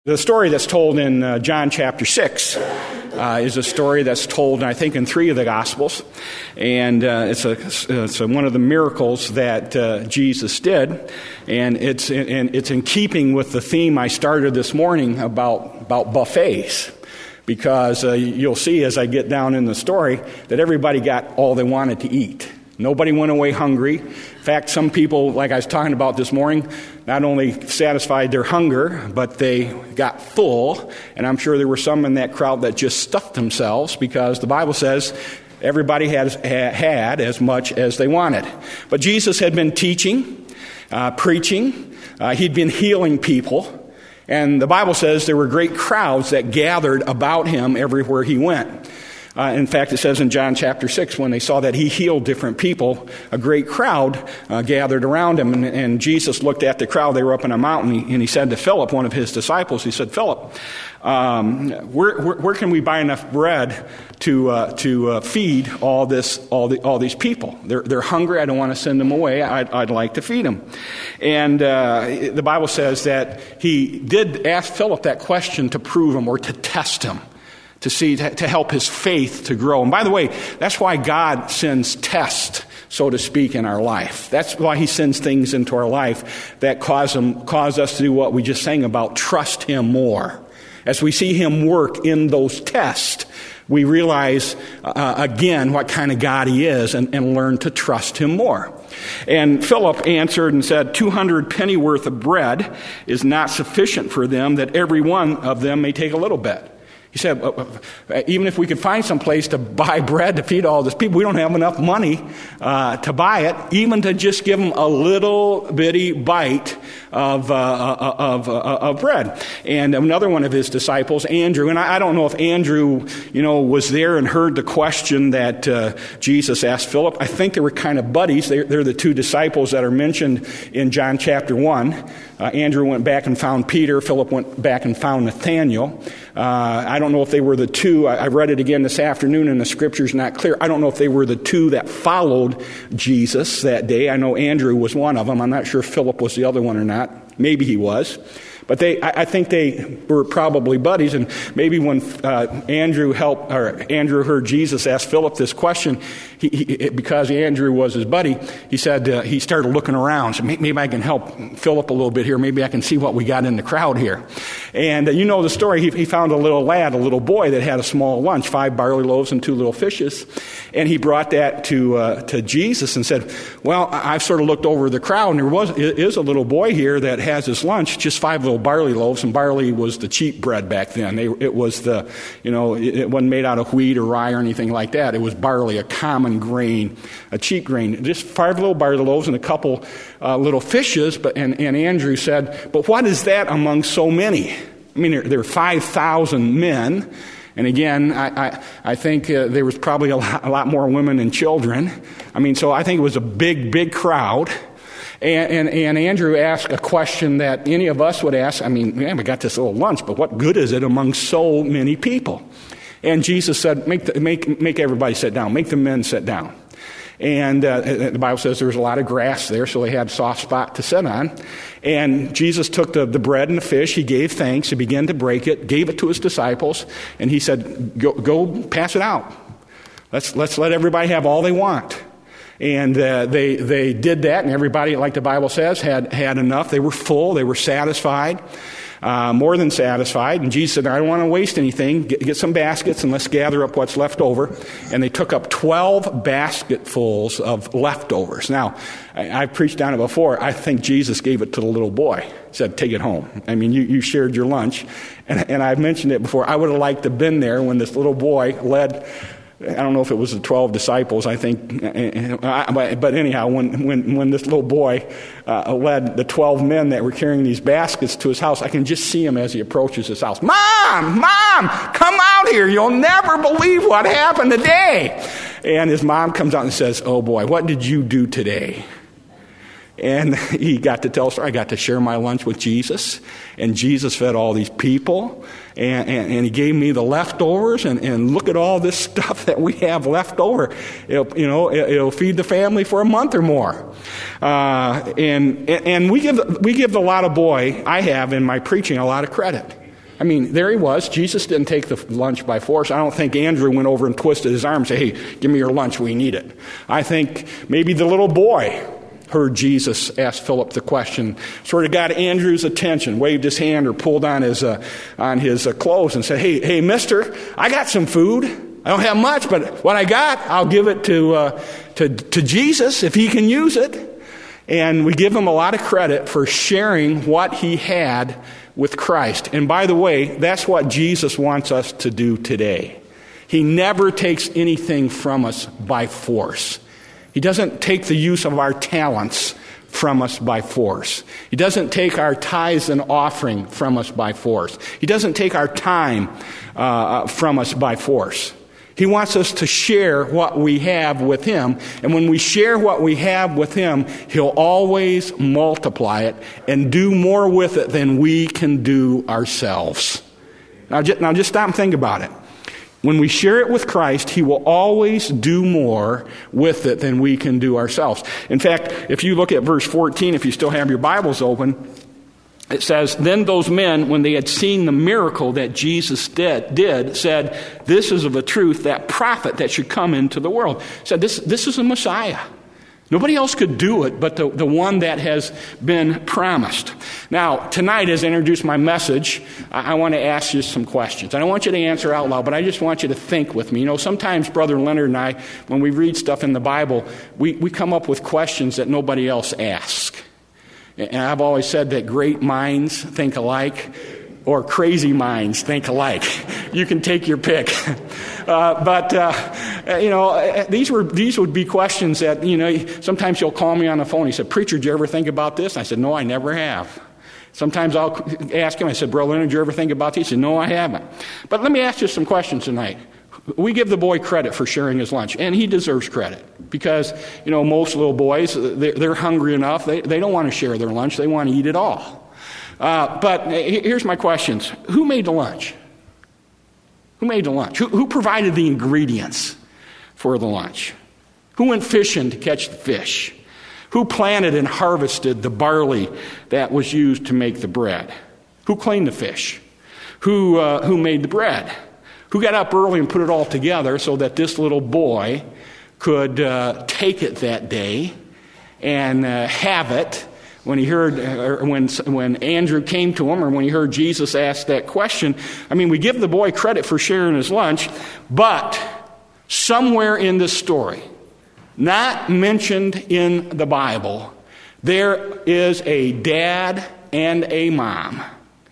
The story that's told in John chapter 6 is a story that's told, I think, in 3 of the Gospels. And it's one of the miracles that Jesus did. And it's in keeping with the theme I started this morning about buffets. Because you'll see as I get down in the story that everybody got all they wanted to eat. Nobody went away hungry. In fact, some people, like I was talking about this morning, not only satisfied their hunger, but they got full. And I'm sure there were some in that crowd that just stuffed themselves because the Bible says everybody had as much as they wanted. But Jesus had been teaching, preaching. He'd been healing people. And the Bible says there were great crowds that gathered about him everywhere he went. In fact, it says in John chapter 6, when they saw that he healed different people, a great crowd gathered around him. And Jesus looked at the crowd. They were up in a mountain, and he said to Philip, one of his disciples, he said, "Philip, where can we buy enough bread to feed all these people? They're hungry. I don't want to send them away. I'd like to feed them." And the Bible says that he did ask Philip that question to prove him or to test him, to help his faith to grow. And by the way, that's why God sends tests, so to speak, in our life. That's why he sends things into our life that cause us to do what we just sang about, trust him more. As we see him work in those tests, we realize, again, what kind of God he is and learn to trust him more. And Philip answered and said, 200 pennyworth of bread is not sufficient for them, that every one of them may take a little bit. He said, even if we could find some place to buy bread to feed all these people, we don't have enough money to buy it, even to just give them a little bitty bite of bread. And another one of his disciples, Andrew, and I don't know if Andrew, was there and heard the question that Jesus asked Philip. I think they were kind of buddies. They're the 2 disciples that are mentioned in John chapter 1. Andrew went back and found Peter. Philip went back and found Nathanael. I don't know if they were the 2. I read it again this afternoon, and the scripture's not clear. I don't know if they were the 2 that followed Jesus that day. I know Andrew was one of them. I'm not sure if Philip was the other one or not. Maybe he was. But I think they were probably buddies, and maybe when Andrew heard Jesus ask Philip this question, because Andrew was his buddy, he said he started looking around. So maybe I can help Philip a little bit here. Maybe I can see what we got in the crowd here. And you know the story. He found a little boy that had a small lunch, 5 barley loaves and 2 little fishes, and he brought that to Jesus and said, "Well, I've sort of looked over the crowd, and there is a little boy here that has his lunch, just 5 little barley loaves," and barley was the cheap bread back then. It was it wasn't made out of wheat or rye or anything like that. It was barley, a common grain, a cheap grain. Just 5 little barley loaves and a couple little fishes. And Andrew said, "But what is that among so many?" I mean, there are 5,000 men. And again, I think there was probably a lot more women and children. I mean, so I think it was a big, big crowd. And Andrew asked a question that any of us would ask. I mean, man, we got this little lunch, but what good is it among so many people? And Jesus said, make everybody sit down. Make the men sit down. And the Bible says there was a lot of grass there, so they had a soft spot to sit on. And Jesus took the bread and the fish. He gave thanks. He began to break it, gave it to his disciples, and he said, go pass it out. Let's let everybody have all they want. And they did that, and everybody, like the Bible says, had enough. They were full. They were satisfied, more than satisfied. And Jesus said, "I don't want to waste anything. Get some baskets, and let's gather up what's left over." And they took up 12 basketfuls of leftovers. Now, I've preached on it before. I think Jesus gave it to the little boy. He said, "Take it home." I mean, you shared your lunch. And I've mentioned it before. I would have liked to have been there when this little boy led, I don't know if it was the 12 disciples, I think, but anyhow, when this little boy led the 12 men that were carrying these baskets to his house, I can just see him as he approaches his house. Mom, come out here. You'll never believe what happened today. And his mom comes out and says, "Oh boy, what did you do today?" And he got to tell us, I got to share my lunch with Jesus, and Jesus fed all these people, and he gave me the leftovers, and look at all this stuff that we have left over. It'll feed the family for a month or more. And we give the lot of boy, I have in my preaching, a lot of credit. I mean, there he was. Jesus didn't take the lunch by force. I don't think Andrew went over and twisted his arm and said, hey, give me your lunch, we need it. I think maybe the little boy heard Jesus ask Philip the question, sort of got Andrew's attention, waved his hand or pulled on his clothes and said, hey, mister, I got some food. I don't have much, but what I got, I'll give it to Jesus if he can use it. And we give him a lot of credit for sharing what he had with Christ. And by the way, that's what Jesus wants us to do today. He never takes anything from us by force. He doesn't take the use of our talents from us by force. He doesn't take our tithes and offering from us by force. He doesn't take our time from us by force. He wants us to share what we have with him. And when we share what we have with him, he'll always multiply it and do more with it than we can do ourselves. Now just stop and think about it. When we share it with Christ, he will always do more with it than we can do ourselves. In fact, if you look at verse 14, if you still have your Bibles open, it says, then those men, when they had seen the miracle that Jesus did, said, this is of a truth, that prophet that should come into the world. Said, this is a Messiah. Nobody else could do it but the one that has been promised. Now, tonight, as I introduce my message, I want to ask you some questions. I don't want you to answer out loud, but I just want you to think with me. You know, sometimes Brother Leonard and I, when we read stuff in the Bible, we come up with questions that nobody else asks. And I've always said that great minds think alike, or crazy minds think alike. You can take your pick. These would be questions that, sometimes you'll call me on the phone. He said, preacher, did you ever think about this? I said, no, I never have. Sometimes I'll ask him, I said, Brother Leonard, did you ever think about this? He said, no, I haven't. But let me ask you some questions tonight. We give the boy credit for sharing his lunch, and he deserves credit because, most little boys, they're hungry enough. They don't want to share their lunch. They want to eat it all. But here's my questions. Who made the lunch? Who made the lunch? Who provided the ingredients for the lunch? Who went fishing to catch the fish? Who planted and harvested the barley that was used to make the bread? Who cleaned the fish? Who made the bread? Who got up early and put it all together so that this little boy could take it that day and have it when he heard, or when Andrew came to him, or when he heard Jesus ask that question? I mean, we give the boy credit for sharing his lunch, but somewhere in this story, not mentioned in the Bible, there is a dad and a mom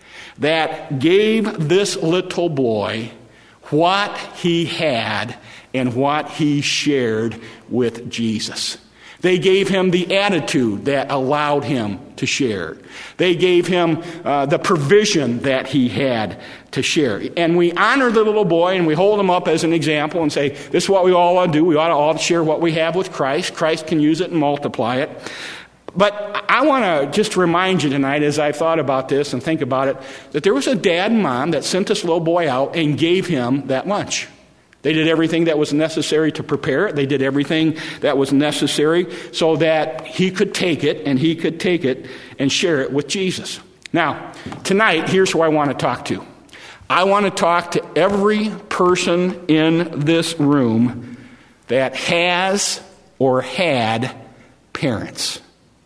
that gave this little boy what he had and what he shared with Jesus. They gave him the attitude that allowed him to share. They gave him the provision that he had to share. And we honor the little boy and we hold him up as an example and say, this is what we all ought to do. We ought to all share what we have with Christ. Christ can use it and multiply it. But I want to just remind you tonight, as I've thought about this and think about it, that there was a dad and mom that sent this little boy out and gave him that lunch. They did everything that was necessary to prepare it. They did everything that was necessary so that he could take it and share it with Jesus. Now, tonight, here's who I want to talk to. I want to talk to every person in this room that has or had parents.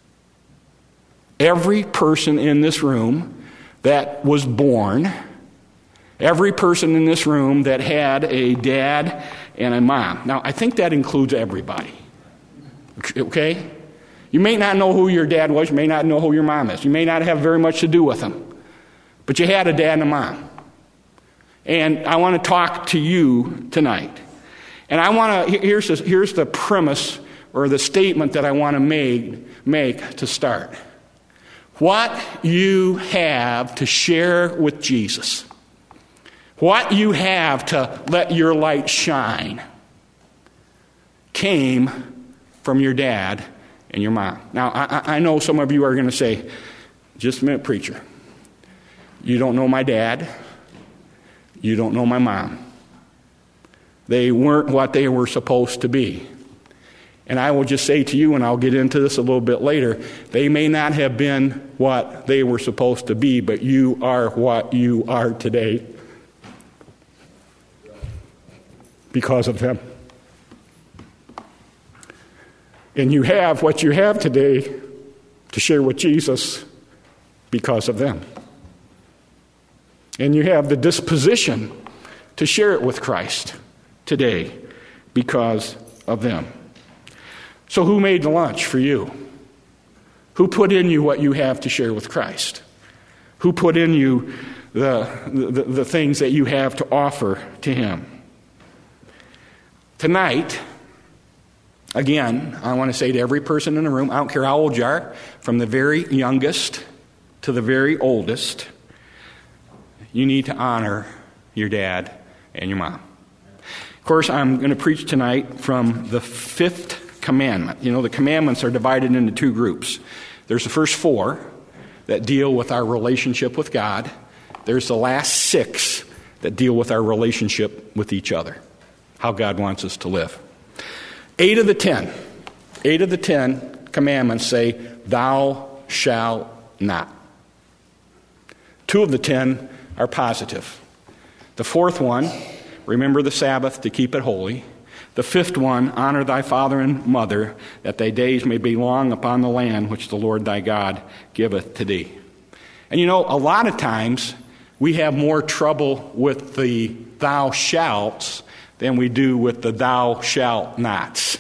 Every person in this room that was born, every person in this room that had a dad and a mom. Now, I think that includes everybody. Okay? You may not know who your dad was. You may not know who your mom is. You may not have very much to do with them. But you had a dad and a mom. And I want to talk to you tonight. And here's the premise or the statement that I want to make to start. What you have to share with Jesus, what you have to let your light shine, came from your dad and your mom. Now, I know some of you are going to say, just a minute, preacher. You don't know my dad. You don't know my mom. They weren't what they were supposed to be. And I will just say to you, and I'll get into this a little bit later, they may not have been what they were supposed to be, but you are what you are today because of them. And you have what you have today to share with Jesus because of them. And you have the disposition to share it with Christ today because of them. So who made the lunch for you? Who put in you what you have to share with Christ? Who put in you the things that you have to offer to Him? Tonight, again, I want to say to every person in the room, I don't care how old you are, from the very youngest to the very oldest, you need to honor your dad and your mom. Of course, I'm going to preach tonight from the 5th commandment. You know, the commandments are divided into 2 groups. There's the first 4 that deal with our relationship with God. There's the last 6 that deal with our relationship with each other, how God wants us to live. 8 of the 10 commandments say, thou shalt not. 2 of the 10 are positive. The 4th one, remember the Sabbath to keep it holy. The 5th one, honor thy father and mother, that thy days may be long upon the land which the Lord thy God giveth to thee. And you know, a lot of times we have more trouble with the thou shalts than we do with the thou shalt nots.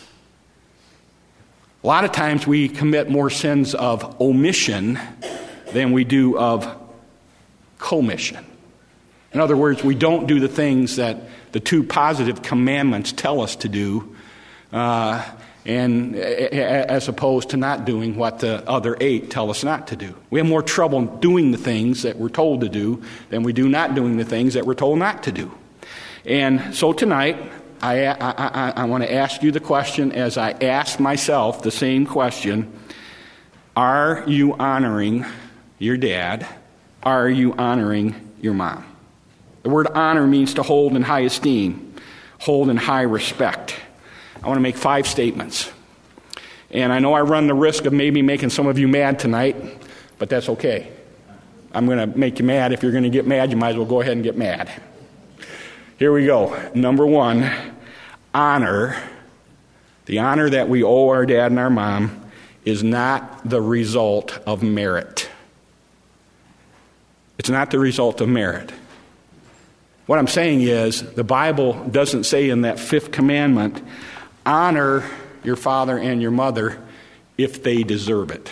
A lot of times we commit more sins of omission than we do of commission. In other words, we don't do the things that the 2 positive commandments tell us to do, and as opposed to not doing what the other 8 tell us not to do. We have more trouble doing the things that we're told to do than we do not doing the things that we're told not to do. And so tonight, I want to ask you the question, as I ask myself the same question: are you honoring your dad? Are you honoring your mom? The word honor means to hold in high esteem, hold in high respect. I want to make 5 statements. And I know I run the risk of maybe making some of you mad tonight, but that's okay. I'm going to make you mad. If you're going to get mad, you might as well go ahead and get mad. Here we go. Number 1, honor. The honor that we owe our dad and our mom is not the result of merit. It's not the result of merit. What I'm saying is, the Bible doesn't say in that 5th commandment, honor your father and your mother if they deserve it.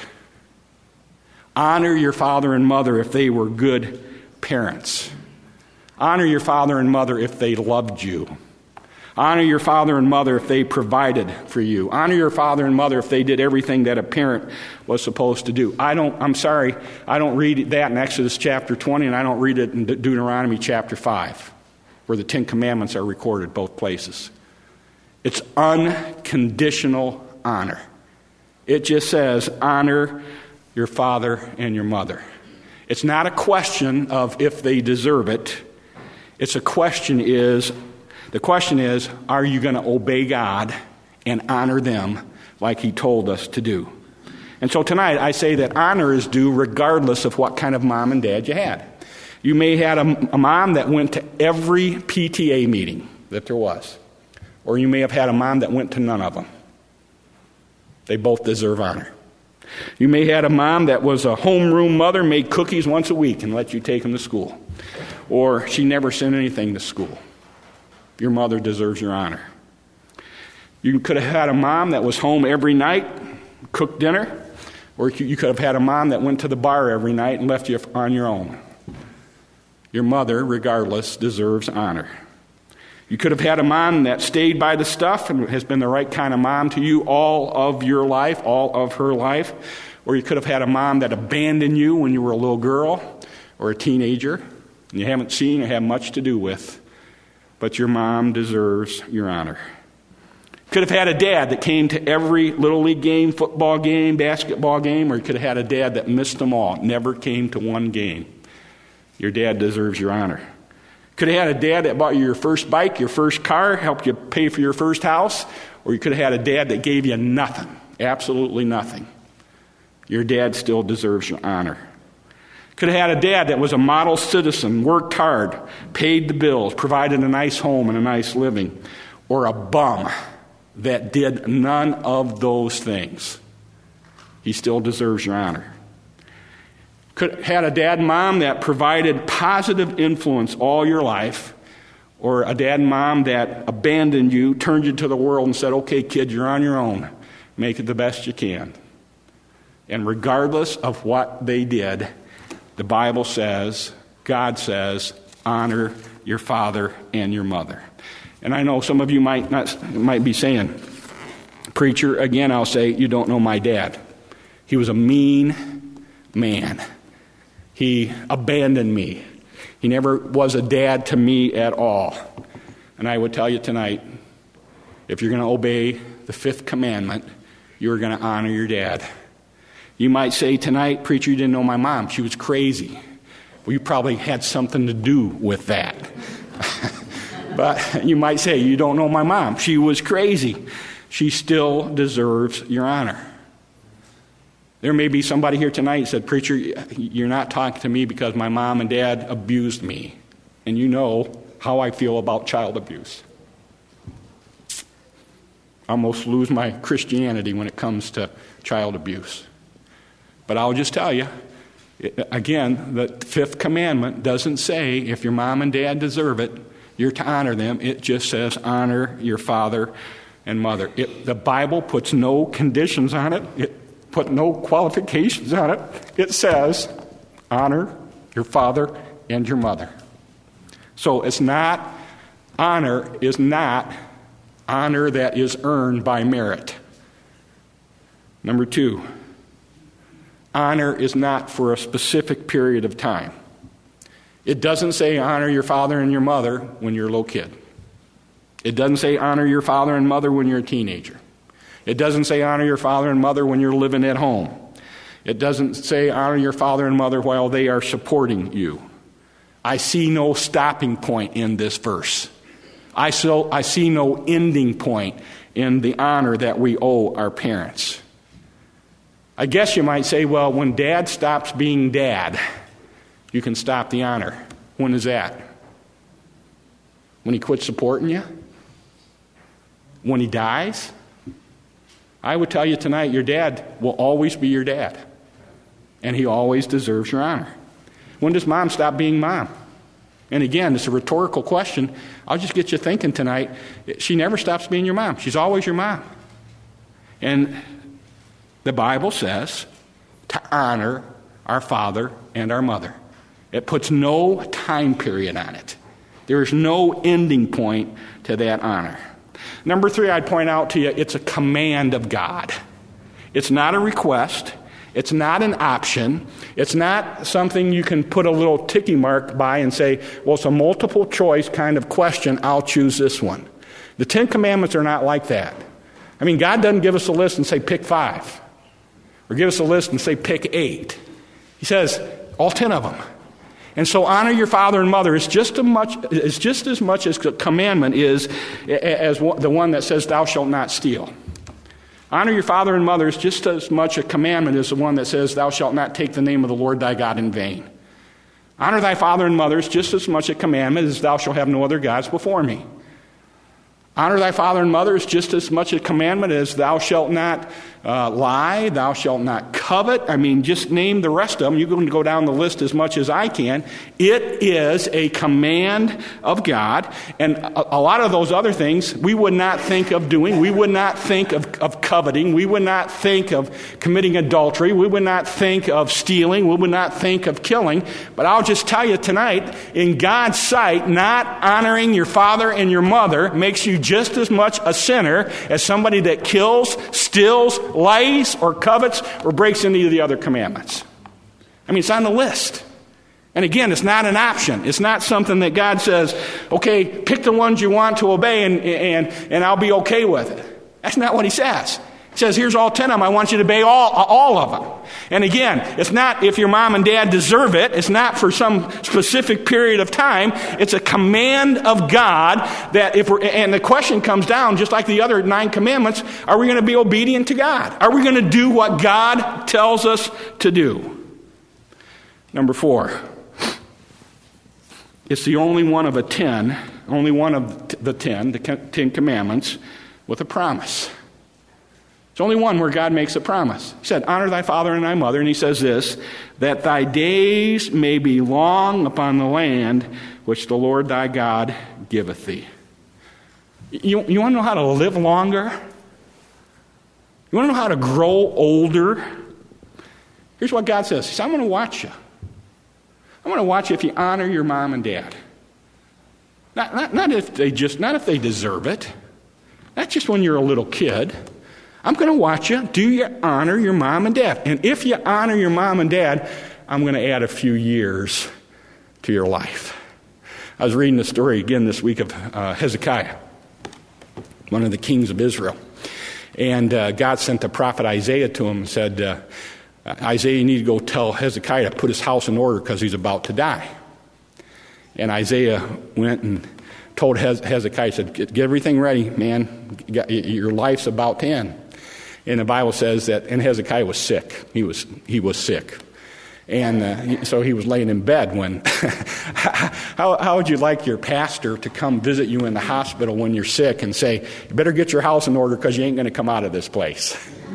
Honor your father and mother if they were good parents. Honor your father and mother if they loved you. Honor your father and mother if they provided for you. Honor your father and mother if they did everything that a parent was supposed to do. I don't read that in Exodus chapter 20, and I don't read it in Deuteronomy chapter 5, where the 10 Commandments are recorded, both places. It's unconditional honor. It just says, honor your father and your mother. It's not a question of if they deserve it. The question is, are you going to obey God and honor them like He told us to do? And so tonight I say that honor is due regardless of what kind of mom and dad you had. You may have had a mom that went to every PTA meeting that there was. Or you may have had a mom that went to none of them. They both deserve honor. You may have had a mom that was a homeroom mother, made cookies once a week and let you take them to school. Or she never sent anything to school. Your mother deserves your honor. You could have had a mom that was home every night, cooked dinner, or you could have had a mom that went to the bar every night and left you on your own. Your mother, regardless, deserves honor. You could have had a mom that stayed by the stuff and has been the right kind of mom to you all of your life, all of her life. Or you could have had a mom that abandoned you when you were a little girl or a teenager and you haven't seen or have much to do with. But your mom deserves your honor. You could have had a dad that came to every Little League game, football game, basketball game, or you could have had a dad that missed them all, never came to one game. Your dad deserves your honor. You Could have had a dad that bought you your first bike, your first car, helped you pay for your first house, or you could have had a dad that gave you nothing, absolutely nothing. Your dad still deserves your honor. Could have had a dad that was a model citizen, worked hard, paid the bills, provided a nice home and a nice living, or a bum that did none of those things. He still deserves your honor. Could have had a dad and mom that provided positive influence all your life, or a dad and mom that abandoned you, turned you to the world and said, okay, kid, you're on your own. Make it the best you can. And regardless of what they did, the Bible says, God says, honor your father and your mother. And I know some of you might be saying, preacher, again, I'll say, you don't know my dad. He was a mean man. He abandoned me. He never was a dad to me at all. And I would tell you tonight, if you're going to obey the fifth commandment, you're going to honor your dad. You might say tonight, preacher, you didn't know my mom. She was crazy. Well, you probably had something to do with that. But you might say, you don't know my mom. She was crazy. She still deserves your honor. There may be somebody here tonight who said, preacher, you're not talking to me because my mom and dad abused me. And you know how I feel about child abuse. I almost lose my Christianity when it comes to child abuse. But I'll just tell you, again, the fifth commandment doesn't say if your mom and dad deserve it, you're to honor them. It just says honor your father and mother. The Bible puts no conditions on it. It put no qualifications on it. It says honor your father and your mother. So honor is not honor that is earned by merit. Number 2, honor is not for a specific period of time. It doesn't say honor your father and your mother when you're a little kid. It doesn't say honor your father and mother when you're a teenager. It doesn't say honor your father and mother when you're living at home. It doesn't say honor your father and mother while they are supporting you. I see no stopping point in this verse. I see no ending point in the honor that we owe our parents. I guess you might say, well, when dad stops being dad, you can stop the honor. When is that? When he quits supporting you? When he dies? I would tell you tonight, your dad will always be your dad. And he always deserves your honor. When does mom stop being mom? And again, it's a rhetorical question. I'll just get you thinking tonight. She never stops being your mom. She's always your mom. And the Bible says to honor our father and our mother. It puts no time period on it. There is no ending point to that honor. Number 3, I'd point out to you, it's a command of God. It's not a request. It's not an option. It's not something you can put a little ticky mark by and say, well, it's a multiple choice kind of question. I'll choose this one. The 10 Commandments are not like that. I mean, God doesn't give us a list and say, pick 5. Or give us a list and say, pick 8. He says, all 10 of them. And so honor your father and mother is just as much as a commandment is as the one that says, thou shalt not steal. Honor your father and mother is just as much a commandment as the one that says, thou shalt not take the name of the Lord thy God in vain. Honor thy father and mother is just as much a commandment as thou shalt have no other gods before me. Honor thy father and mother is just as much a commandment as thou shalt not lie, thou shalt not covet. I mean, just name the rest of them. You're going to go down the list as much as I can. It is a command of God. And a lot of those other things we would not think of doing. We would not think of coveting. We would not think of committing adultery. We would not think of stealing. We would not think of killing. But I'll just tell you tonight, in God's sight, not honoring your father and your mother makes you just as much a sinner as somebody that kills, steals, lies, or covets, or breaks any of the other commandments. I mean, it's on the list. And again, it's not an option. It's not something that God says, okay, pick the ones you want to obey and I'll be okay with it. That's not what he says. He says, here's all 10 of them. I want you to obey all of them. And again, it's not if your mom and dad deserve it. It's not for some specific period of time. It's a command of God that and the question comes down, just like the other 9 commandments, are we going to be obedient to God? Are we going to do what God tells us to do? Number 4. It's the only one of the 10 commandments with a promise. It's only one where God makes a promise. He said, honor thy father and thy mother. And he says this, that thy days may be long upon the land which the Lord thy God giveth thee. You want to know how to live longer? You want to know how to grow older? Here's what God says. He says, I'm going to watch you. I'm going to watch you if you honor your mom and dad. Not if they deserve it. Not just when you're a little kid. I'm going to watch you. Do you honor your mom and dad? And if you honor your mom and dad, I'm going to add a few years to your life. I was reading the story again this week of Hezekiah, one of the kings of Israel. And God sent the prophet Isaiah to him and said, Isaiah, you need to go tell Hezekiah to put his house in order because he's about to die. And Isaiah went and told Hezekiah, said, get everything ready, man. Your life's about to end. And the Bible says that, and Hezekiah was sick. He was sick. And so he was laying in bed when, how would you like your pastor to come visit you in the hospital when you're sick and say, you better get your house in order because you ain't going to come out of this place?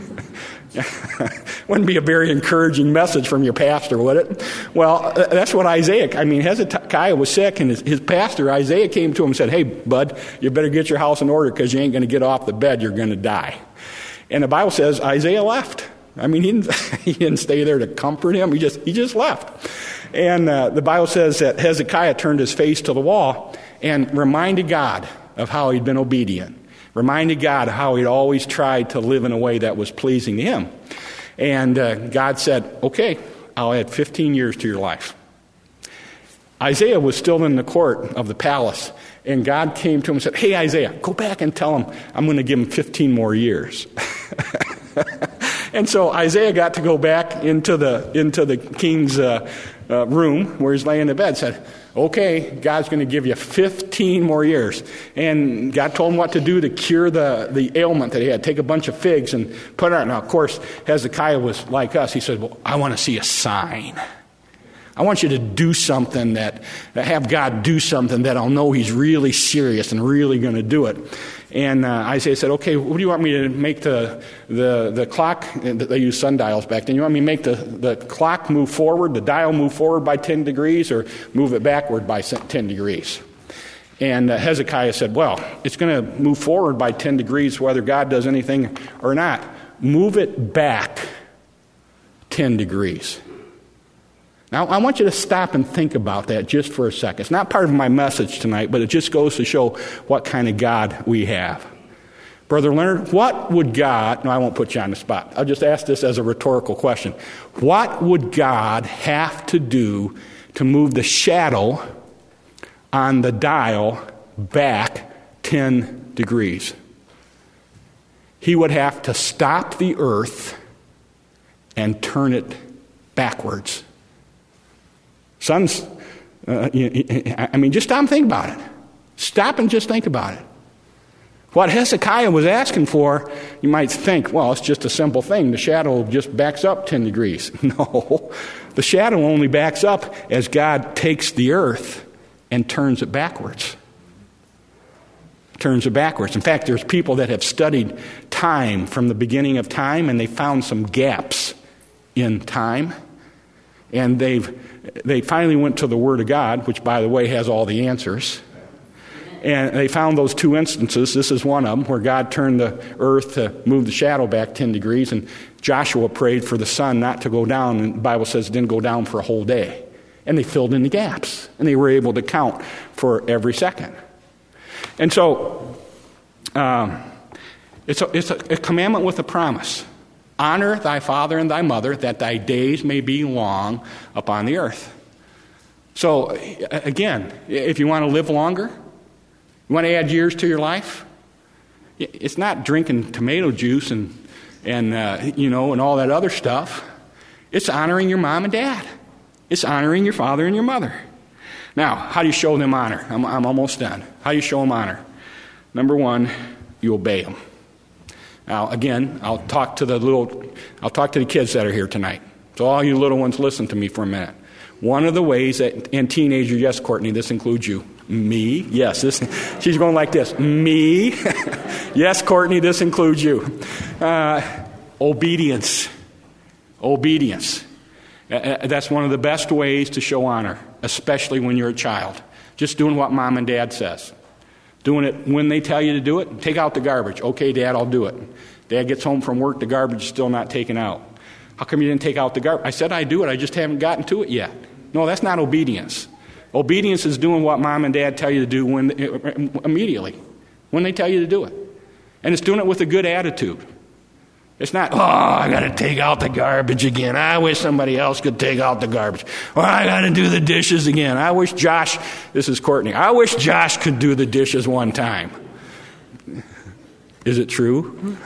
Wouldn't be a very encouraging message from your pastor, would it? Well, that's what Hezekiah was sick, and his pastor, Isaiah, came to him and said, hey, bud, you better get your house in order because you ain't going to get off the bed. You're going to die. And the Bible says Isaiah left. He didn't stay there to comfort him. He just left. And the Bible says that Hezekiah turned his face to the wall and reminded God of how he'd been obedient. Reminded God how he'd always tried to live in a way that was pleasing to him. And God said, okay, I'll add 15 years to your life. Isaiah was still in the court of the palace, and God came to him and said, hey, Isaiah, go back and tell him I'm going to give him 15 more years. And so Isaiah got to go back into the king's room where he's laying in bed, said, okay, God's going to give you 15 more years. And God told him what to do to cure the ailment that he had. Take a bunch of figs and put it out. Now, of course, Hezekiah was like us. He said, well, I want to see a sign. I want you to do something have God do something that I'll know he's really serious and really going to do it. And Isaiah said, okay, what do you want me to make the clock? They used sundials back then. You want me to make the clock move forward, the dial move forward by 10 degrees, or move it backward by 10 degrees? And Hezekiah said, well, it's going to move forward by 10 degrees whether God does anything or not. Move it back 10 degrees. Now, I want you to stop and think about that just for a second. It's not part of my message tonight, but it just goes to show what kind of God we have. Brother Leonard, what would God... No, I won't put you on the spot. I'll just ask this as a rhetorical question. What would God have to do to move the shadow on the dial back 10 degrees? He would have to stop the earth and turn it backwards. Just stop and think about it. Stop and just think about it. What Hezekiah was asking for, you might think, well, it's just a simple thing. The shadow just backs up 10 degrees. No, the shadow only backs up as God takes the earth and turns it backwards. Turns it backwards. In fact, there's people that have studied time from the beginning of time, and they found some gaps in time. And they finally went to the Word of God, which, by the way, has all the answers. And they found those 2 instances. This is one of them, where God turned the earth to move the shadow back 10 degrees. And Joshua prayed for the sun not to go down. And the Bible says it didn't go down for a whole day. And they filled in the gaps. And they were able to count for every second. And so it's a commandment with a promise. Honor thy father and thy mother, that thy days may be long upon the earth. So, again, if you want to live longer, you want to add years to your life, it's not drinking tomato juice and and all that other stuff. It's honoring your mom and dad. It's honoring your father and your mother. Now, how do you show them honor? I'm almost done. How do you show them honor? Number one, you obey them. Now, again, I'll talk to the kids that are here tonight. So all you little ones, listen to me for a minute. One of the ways that, and teenagers, yes, Courtney, this includes you. Me? Yes, she's going like this. Me? Yes, Courtney, this includes you. Obedience. Obedience. That's one of the best ways to show honor, especially when you're a child. Just doing what mom and dad says. Doing it when they tell you to do it. Take out the garbage. Okay, Dad, I'll do it. Dad gets home from work, the garbage is still not taken out. How come you didn't take out the garbage? I said I'd do it, I just haven't gotten to it yet. No, that's not obedience. Obedience is doing what mom and dad tell you to do immediately, when they tell you to do it. And it's doing it with a good attitude. It's not, I got to take out the garbage again. I wish somebody else could take out the garbage. I got to do the dishes again. I wish Josh, this is Courtney, I wish Josh could do the dishes one time. Is it true?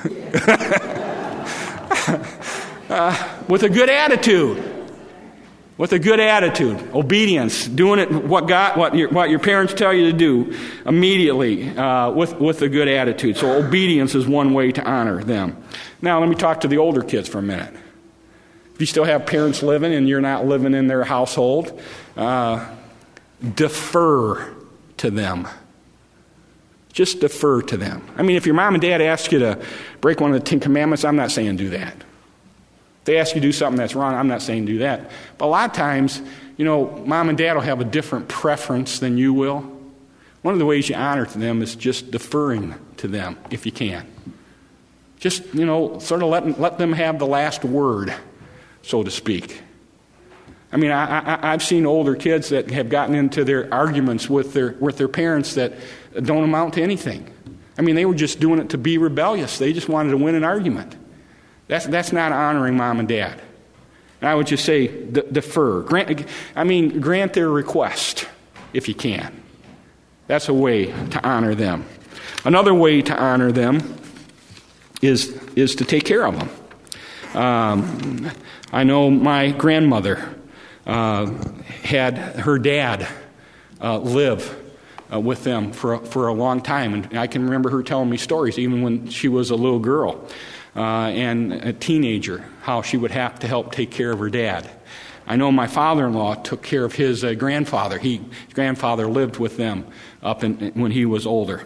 With a good attitude. With a good attitude. Obedience. Doing it what your parents tell you to do immediately with a good attitude. So obedience is one way to honor them. Now let me talk to the older kids for a minute. If you still have parents living and you're not living in their household, defer to them. Just defer to them. I mean, if your mom and dad ask you to break one of the 10 Commandments, I'm not saying do that. If they ask you to do something that's wrong, I'm not saying do that. But a lot of times, mom and dad will have a different preference than you will. One of the ways you honor to them is just deferring to them, if you can. Just, sort of let them have the last word, so to speak. I mean, I've seen older kids that have gotten into their arguments with their parents that don't amount to anything. I mean, they were just doing it to be rebellious. They just wanted to win an argument. That's not honoring mom and dad. And I would just say defer. Grant their request if you can. That's a way to honor them. Another way to honor them is to take care of them. I know my grandmother had her dad live with them for a long time, and I can remember her telling me stories even when she was a little girl and a teenager, how she would have to help take care of her dad. I know my father-in-law took care of his grandfather. His grandfather lived with them when he was older.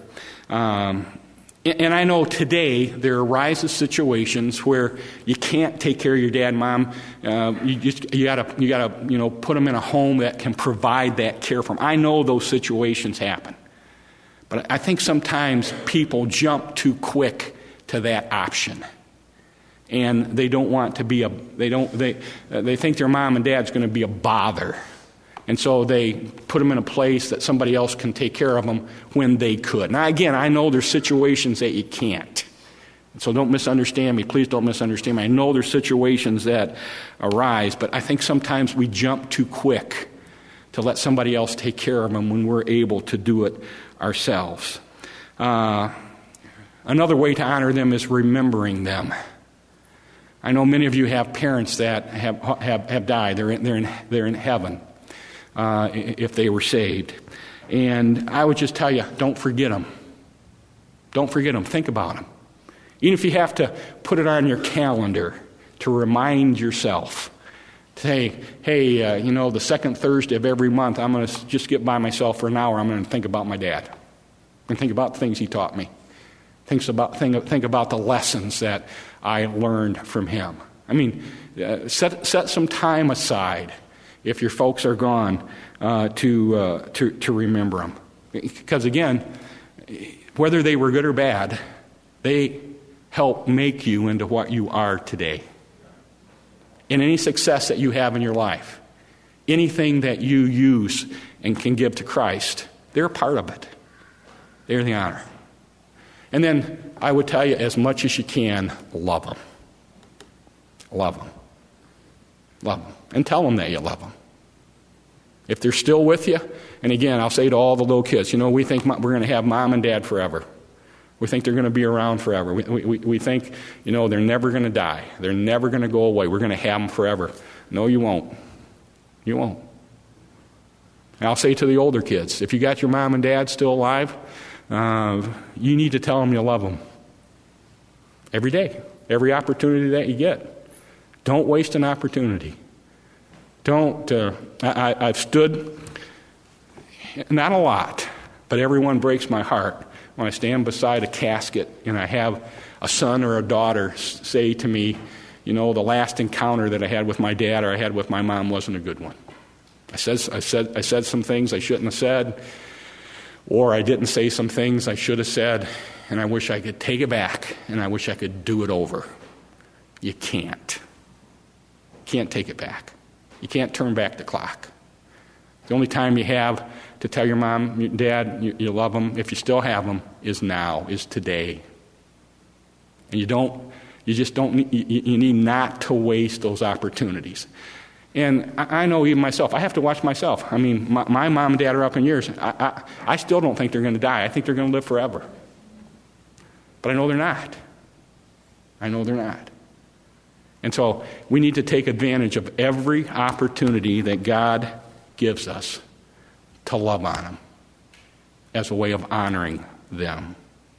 And I know today there arises situations where you can't take care of your dad and mom. You gotta put them in a home that can provide that care for them. I know those situations happen, but I think sometimes people jump too quick to that option, and they don't want to be they think their mom and dad's going to be a bother. And so they put them in a place that somebody else can take care of them when they could. Now, again, I know there's situations that you can't. So don't misunderstand me. Please don't misunderstand me. I know there's situations that arise, but I think sometimes we jump too quick to let somebody else take care of them when we're able to do it ourselves. Another way to honor them is remembering them. I know many of you have parents that have died. They're in heaven. If they were saved. And I would just tell you, don't forget them. Don't forget them. Think about them. Even if you have to put it on your calendar to remind yourself. Say, hey, the second Thursday of every month, I'm going to just get by myself for an hour. I'm going to think about my dad. And think about the things he taught me. Think about the lessons that I learned from him. I mean, set some time aside if your folks are gone, to remember them. Because again, whether they were good or bad, they help make you into what you are today. In any success that you have in your life, anything that you use and can give to Christ, they're a part of it. They're the honor. And then I would tell you, as much as you can, love them. Love them. Love them. And tell them that you love them. If they're still with you, and again, I'll say to all the little kids, we think we're going to have mom and dad forever. We think they're going to be around forever. We think, they're never going to die. They're never going to go away. We're going to have them forever. No, you won't. You won't. And I'll say to the older kids, if you got your mom and dad still alive, you need to tell them you love them. Every day. Every opportunity that you get. Don't waste an opportunity. Don't. I've stood, not a lot, but everyone breaks my heart when I stand beside a casket and I have a son or a daughter say to me, the last encounter that I had with my dad or I had with my mom wasn't a good one. I said some things I shouldn't have said, or I didn't say some things I should have said, and I wish I could take it back, and I wish I could do it over. You can't. Can't take it back. You can't turn back the clock. The only time you have to tell your mom, your dad, you love them, if you still have them, is now, is today. And you need not to waste those opportunities. And I know even myself, I have to watch myself. I mean, my mom and dad are up in years. I still don't think they're going to die. I think they're going to live forever. But I know they're not. I know they're not. And so we need to take advantage of every opportunity that God gives us to love on them as a way of honoring them.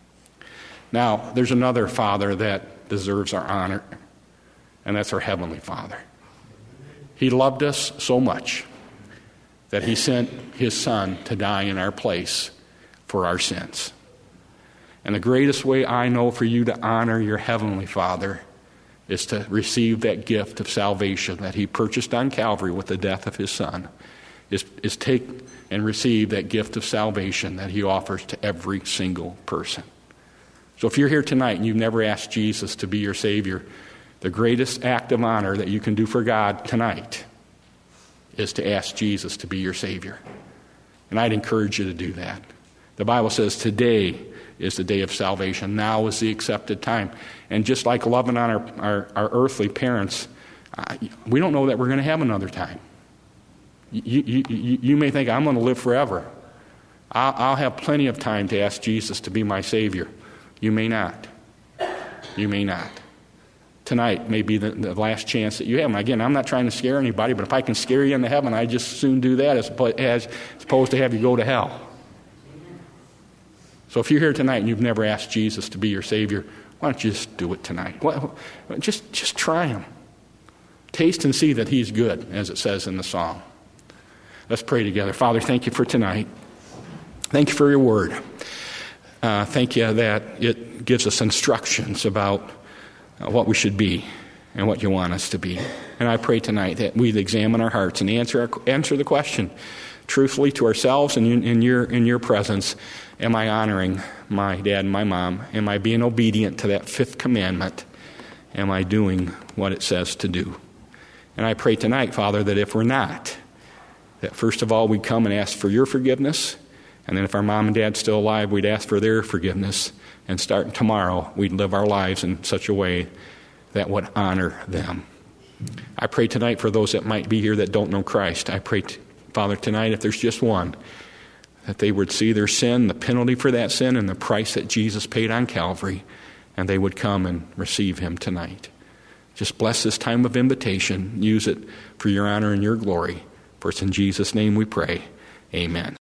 Now, there's another Father that deserves our honor, and that's our Heavenly Father. He loved us so much that He sent His Son to die in our place for our sins. And the greatest way I know for you to honor your Heavenly Father is to receive that gift of salvation that He purchased on Calvary with the death of His Son, is take and receive that gift of salvation that He offers to every single person. So if you're here tonight and you've never asked Jesus to be your Savior, the greatest act of honor that you can do for God tonight is to ask Jesus to be your Savior. And I'd encourage you to do that. The Bible says today is the day of salvation. Now is the accepted time. And just like loving on our earthly parents, we don't know that we're going to have another time. You may think, I'm going to live forever. I'll have plenty of time to ask Jesus to be my Savior. You may not. You may not. Tonight may be the last chance that you have. And again, I'm not trying to scare anybody, but if I can scare you into heaven, I just soon do that as opposed to have you go to hell. So if you're here tonight and you've never asked Jesus to be your Savior, why don't you just do it tonight? Just try Him. Taste and see that He's good, as it says in the song. Let's pray together. Father, thank you for tonight. Thank you for your word. Thank you that it gives us instructions about what we should be and what you want us to be. And I pray tonight that we'd examine our hearts and answer the question truthfully to ourselves and in your presence. Am I honoring my dad and my mom? Am I being obedient to that fifth commandment? Am I doing what it says to do? And I pray tonight, Father, that if we're not, that first of all we'd come and ask for your forgiveness, and then if our mom and dad's still alive, we'd ask for their forgiveness, and starting tomorrow, we'd live our lives in such a way that would honor them. I pray tonight for those that might be here that don't know Christ. I pray, Father, tonight, if there's just one, that they would see their sin, the penalty for that sin, and the price that Jesus paid on Calvary, and they would come and receive Him tonight. Just bless this time of invitation. Use it for your honor and your glory. For it's in Jesus' name we pray. Amen.